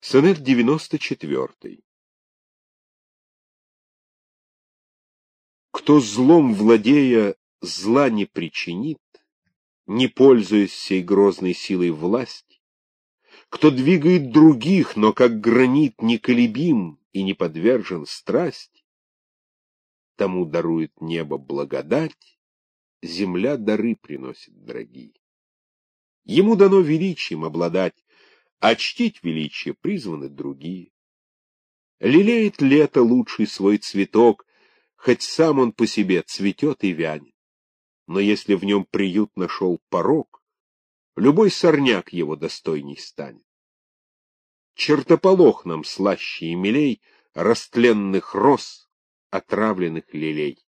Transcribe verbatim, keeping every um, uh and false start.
Сонет девяносто четвёртый. Кто злом владея зла не причинит, не пользуясь сей грозной силой власти, кто двигает других, но как гранит неколебим и не подвержен страсти, тому дарует небо благодать, земля дары приносит дорогие. Ему дано величием обладать, а чтить величие призваны другие. Лелеет лето лучший свой цветок, хоть сам он по себе цветет и вянет. Но если в нем приют нашел порок, любой сорняк его достойней станет. Чертополох нам слаще и милей растленных роз, отравленных лилей.